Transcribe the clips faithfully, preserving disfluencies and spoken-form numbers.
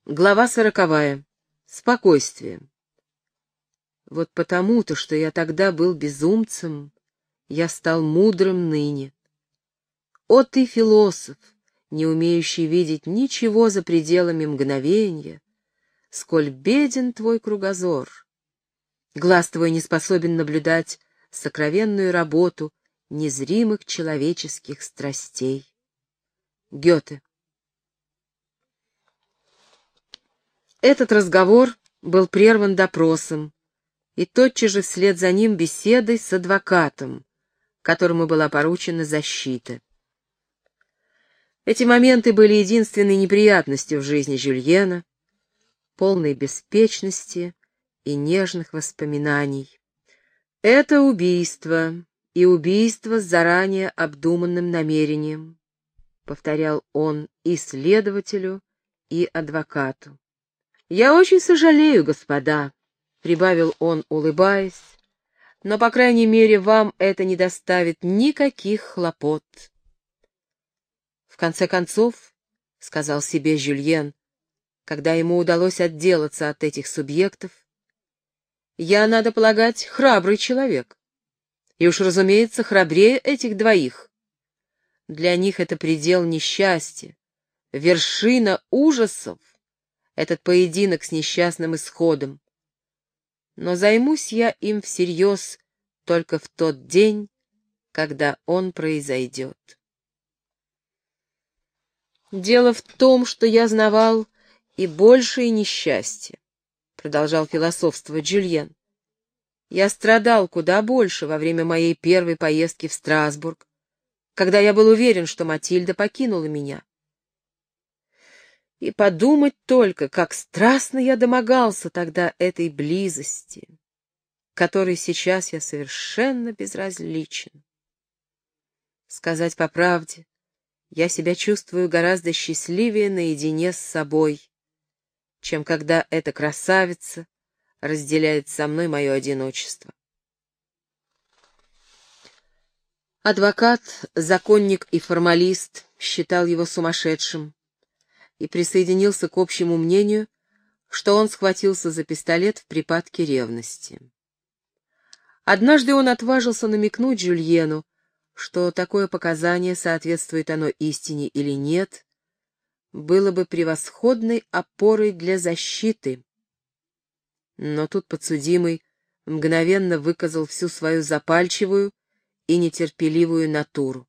Глава сороковая. Спокойствие. Вот потому-то, что я тогда был безумцем, я стал мудрым ныне. О ты, философ, не умеющий видеть ничего за пределами мгновения, сколь беден твой кругозор. Глаз твой не способен наблюдать сокровенную работу незримых человеческих страстей. Гёте. Этот разговор был прерван допросом, и тотчас же вслед за ним беседой с адвокатом, которому была поручена защита. Эти моменты были единственной неприятностью в жизни Жюльена, полной беспечности и нежных воспоминаний. Это убийство, и убийство с заранее обдуманным намерением, повторял он и следователю, и адвокату. «Я очень сожалею, господа», — прибавил он, улыбаясь, «но, по крайней мере, вам это не доставит никаких хлопот». «В конце концов», — сказал себе Жюльен, когда ему удалось отделаться от этих субъектов, «я, надо полагать, храбрый человек, и уж, разумеется, храбрее этих двоих. Для них это предел несчастья, вершина ужасов, этот поединок с несчастным исходом. Но займусь я им всерьез только в тот день, когда он произойдет. Дело в том, что я знавал и большее несчастье, продолжал философствовать Жюльен. Я страдал куда больше во время моей первой поездки в Страсбург, когда я был уверен, что Матильда покинула меня. И подумать только, как страстно я домогался тогда этой близости, которой сейчас я совершенно безразличен. Сказать по правде, я себя чувствую гораздо счастливее наедине с собой, чем когда эта красавица разделяет со мной мое одиночество. Адвокат, законник и формалист считал его сумасшедшим и присоединился к общему мнению, что он схватился за пистолет в припадке ревности. Однажды он отважился намекнуть Жюльену, что такое показание, соответствует оно истине или нет, было бы превосходной опорой для защиты. Но тут подсудимый мгновенно выказал всю свою запальчивую и нетерпеливую натуру.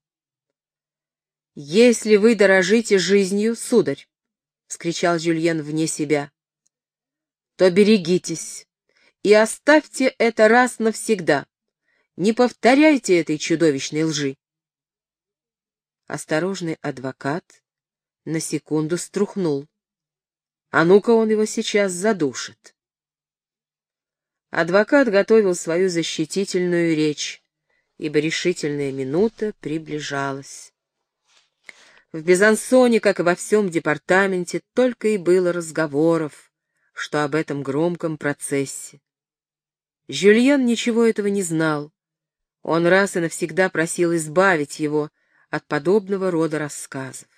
«Если вы дорожите жизнью, сударь, — вскричал Жюльен вне себя, — то берегитесь и оставьте это раз навсегда. Не повторяйте этой чудовищной лжи». Осторожный адвокат на секунду струхнул. А ну-ка он его сейчас задушит. Адвокат готовил свою защитительную речь, ибо решительная минута приближалась. В Безансоне, как и во всем департаменте, только и было разговоров, что об этом громком процессе. Жюльен ничего этого не знал. Он раз и навсегда просил избавить его от подобного рода рассказов.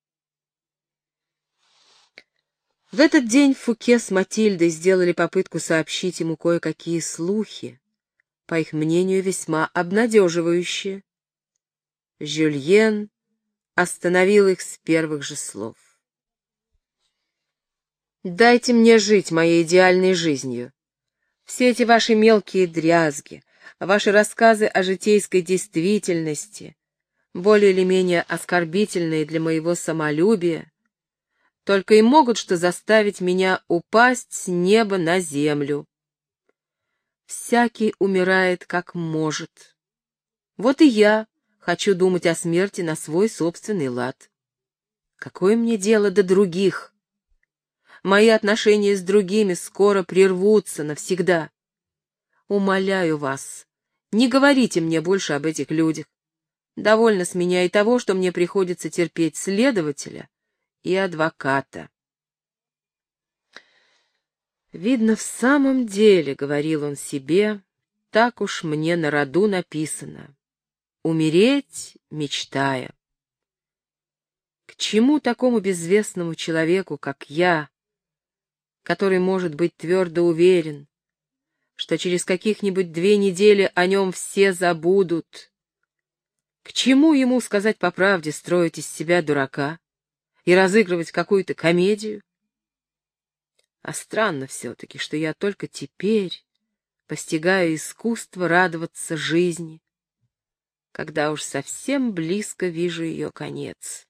В этот день Фуке с Матильдой сделали попытку сообщить ему кое-какие слухи, по их мнению, весьма обнадеживающие. Жюльен остановил их с первых же слов. «Дайте мне жить моей идеальной жизнью. Все эти ваши мелкие дрязги, ваши рассказы о житейской действительности, более или менее оскорбительные для моего самолюбия, только и могут что заставить меня упасть с неба на землю. Всякий умирает как может. Вот и я хочу думать о смерти на свой собственный лад. Какое мне дело до других? Мои отношения с другими скоро прервутся навсегда. Умоляю вас, не говорите мне больше об этих людях. Довольно с меня и того, что мне приходится терпеть следователя и адвоката». «Видно, в самом деле, — говорил он себе, — так уж мне на роду написано. Умереть, мечтая. К чему такому безвестному человеку, как я, который может быть твердо уверен, что через каких-нибудь две недели о нем все забудут. К чему ему, сказать по правде, строить из себя дурака и разыгрывать какую-то комедию? А странно все-таки, что я только теперь постигаю искусство радоваться жизни, когда уж совсем близко вижу ее конец.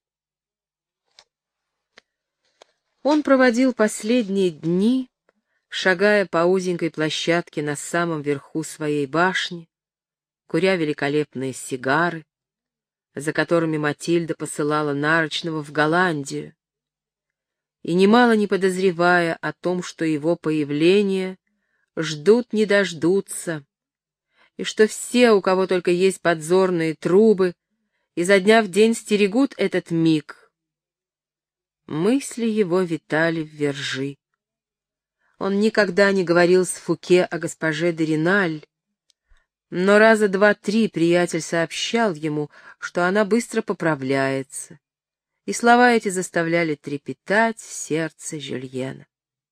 Он проводил последние дни, шагая по узенькой площадке на самом верху своей башни, куря великолепные сигары, за которыми Матильда посылала нарочного в Голландию, и немало не подозревая о том, что его появление ждут не дождутся, и что все, у кого только есть подзорные трубы, изо дня в день стерегут этот миг. Мысли его витали в Вержи. Он никогда не говорил с Фуке о госпоже де Риналь, но раза два-три приятель сообщал ему, что она быстро поправляется, и слова эти заставляли трепетать сердце Жюльена.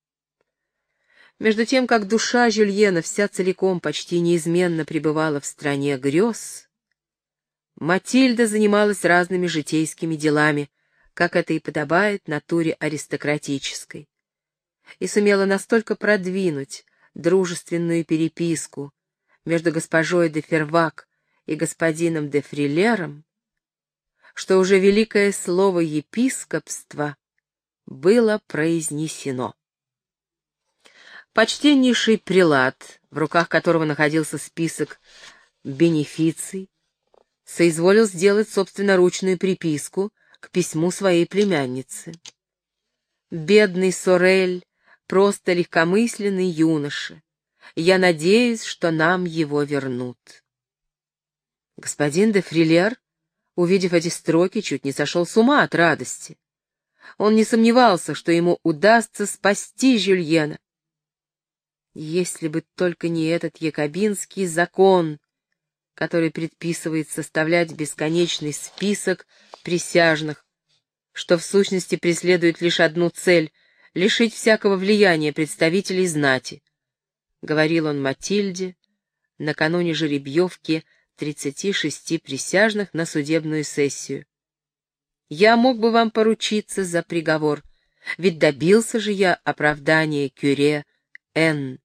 Между тем, как душа Жюльена вся целиком почти неизменно пребывала в стране грез, Матильда занималась разными житейскими делами, как это и подобает натуре аристократической, и сумела настолько продвинуть дружественную переписку между госпожой де Фервак и господином де Фрилером, что уже великое слово епископства было произнесено. Почтеннейший прелат, в руках которого находился список бенефиций, соизволил сделать собственноручную приписку к письму своей племянницы. Бедный Сорель, просто легкомысленный юноша. Я надеюсь, что нам его вернут. Господин де Фрилер, увидев эти строки, чуть не сошел с ума от радости. Он не сомневался, что ему удастся спасти Жюльена. Если бы только не этот якобинский закон, который предписывает составлять бесконечный список присяжных, что в сущности преследует лишь одну цель — лишить всякого влияния представителей знати, — говорил он Матильде накануне жеребьевки тридцати шести присяжных на судебную сессию. Я мог бы вам поручиться за приговор, ведь добился же я оправдания Кюре Н.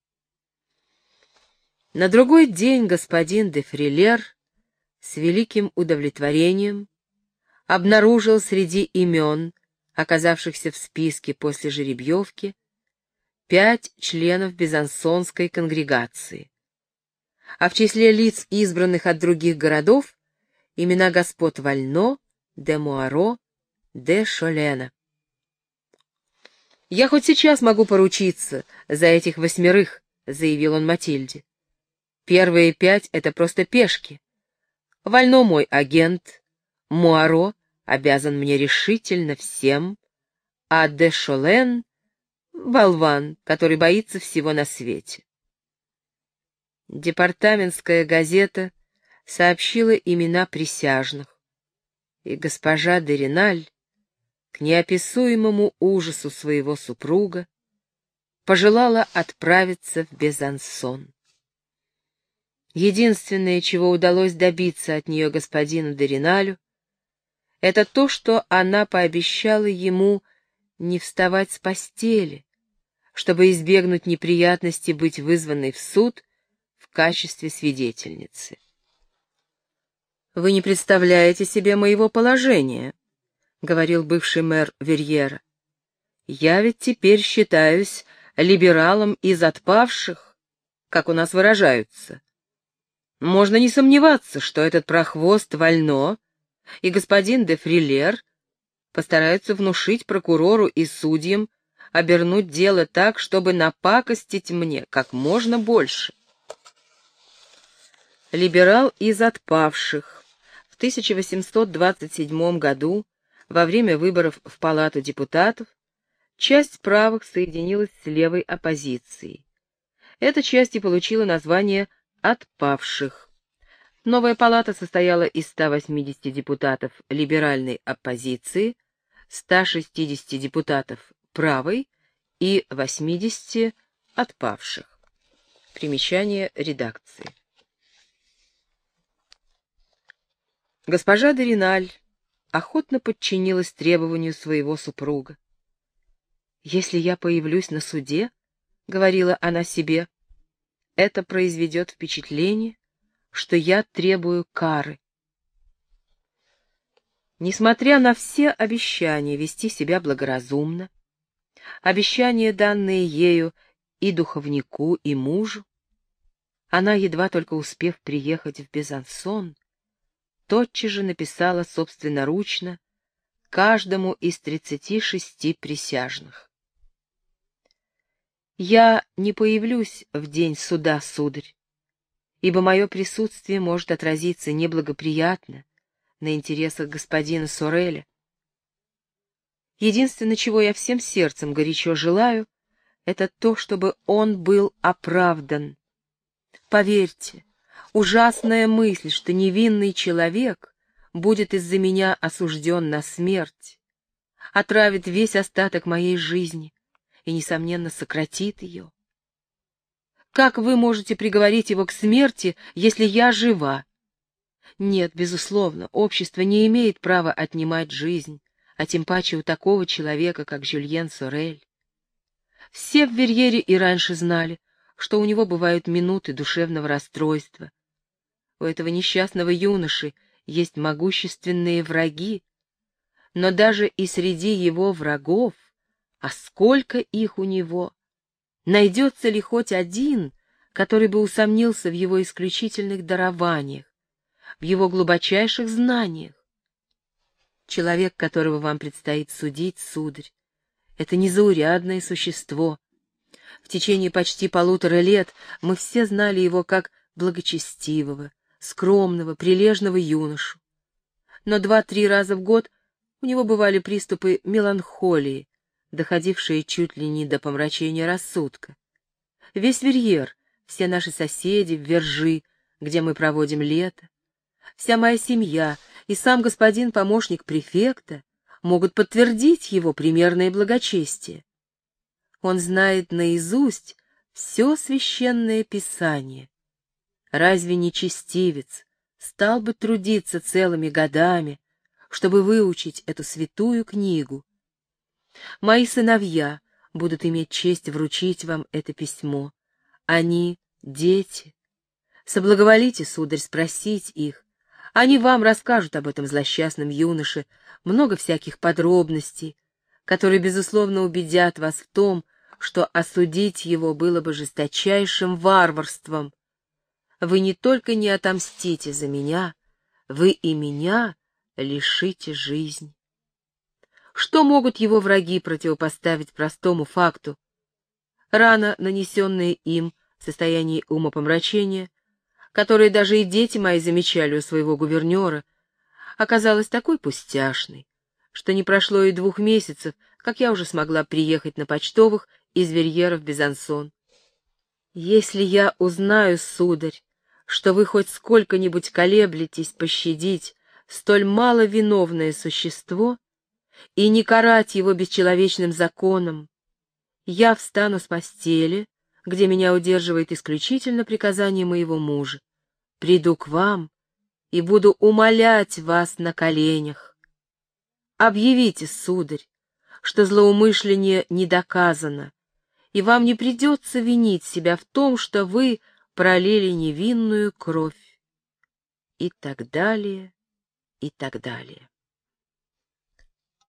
На другой день господин де Фрилер с великим удовлетворением обнаружил среди имен, оказавшихся в списке после жеребьевки, пять членов безансонской конгрегации, а в числе лиц, избранных от других городов, имена господ Вально, де Муаро, де Шолена. «Я хоть сейчас могу поручиться за этих восьмерых», — заявил он Матильде. «Первые пять — это просто пешки. Вально мой агент, Муаро обязан мне решительно всем, а де Шолен — болван, который боится всего на свете». Департаментская газета сообщила имена присяжных, и госпожа де Риналь, к неописуемому ужасу своего супруга, пожелала отправиться в Безансон. Единственное, чего удалось добиться от нее господину де Риналю, это то, что она пообещала ему не вставать с постели, чтобы избегнуть неприятности быть вызванной в суд в качестве свидетельницы. «Вы не представляете себе моего положения», — говорил бывший мэр Верьера. «Я ведь теперь считаюсь либералом из отпавших, как у нас выражаются. Можно не сомневаться, что этот прохвост Вально и господин де Фрилер постараются внушить прокурору и судьям обернуть дело так, чтобы напакостить мне как можно больше». Либерал из отпавших. В тысяча восемьсот двадцать седьмом году, во время выборов в Палату депутатов, часть правых соединилась с левой оппозицией. Эта часть и получила название «отпавших». Новая палата состояла из ста восьмидесяти депутатов либеральной оппозиции, ста шестидесяти депутатов правой и восьмидесяти отпавших. Примечание редакции. Госпожа де Риналь охотно подчинилась требованию своего супруга. «Если я появлюсь на суде, — говорила она себе, — это произведет впечатление, что я требую кары». Несмотря на все обещания вести себя благоразумно, обещания, данные ею и духовнику, и мужу, она, едва только успев приехать в Безансон, тотчас же написала собственноручно каждому из тридцати шести присяжных: «Я не появлюсь в день суда, сударь, ибо мое присутствие может отразиться неблагоприятно на интересах господина Сореля. Единственное, чего я всем сердцем горячо желаю, это то, чтобы он был оправдан. Поверьте, ужасная мысль, что невинный человек будет из-за меня осужден на смерть, отравит весь остаток моей жизни и, несомненно, сократит ее. Как вы можете приговорить его к смерти, если я жива? Нет, безусловно, общество не имеет права отнимать жизнь, а тем паче у такого человека, как Жюльен Сорель. Все в Верьере и раньше знали, что у него бывают минуты душевного расстройства. У этого несчастного юноши есть могущественные враги, но даже и среди его врагов, а сколько их у него, найдется ли хоть один, который бы усомнился в его исключительных дарованиях, в его глубочайших знаниях? Человек, которого вам предстоит судить, сударь, это незаурядное существо. В течение почти полутора лет мы все знали его как благочестивого, скромного, прилежного юношу. Но два-три раза в год у него бывали приступы меланхолии, доходившие чуть ли не до помрачения рассудка. Весь Верьер, все наши соседи в Вержи, где мы проводим лето, вся моя семья и сам господин помощник префекта могут подтвердить его примерное благочестие. Он знает наизусть все священное писание. Разве нечестивец стал бы трудиться целыми годами, чтобы выучить эту святую книгу? Мои сыновья будут иметь честь вручить вам это письмо. Они — дети. Соблаговолите, сударь, спросить их. Они вам расскажут об этом злосчастном юноше много всяких подробностей, которые, безусловно, убедят вас в том, что осудить его было бы жесточайшим варварством. Вы не только не отомстите за меня, вы и меня лишите жизни. Что могут его враги противопоставить простому факту? Рана, нанесенная им в состоянии умопомрачения, которое даже и дети мои замечали у своего гувернера, оказалась такой пустяшной, что не прошло и двух месяцев, как я уже смогла приехать на почтовых из Верьера в Безансон. Если я узнаю, сударь, что вы хоть сколько-нибудь колеблетесь пощадить столь маловиновное существо и не карать его бесчеловечным законом, я встану с постели, где меня удерживает исключительно приказание моего мужа, приду к вам и буду умолять вас на коленях. Объявите, сударь, что злоумышление не доказано, и вам не придется винить себя в том, что вы пролили невинную кровь. И так далее, и так далее.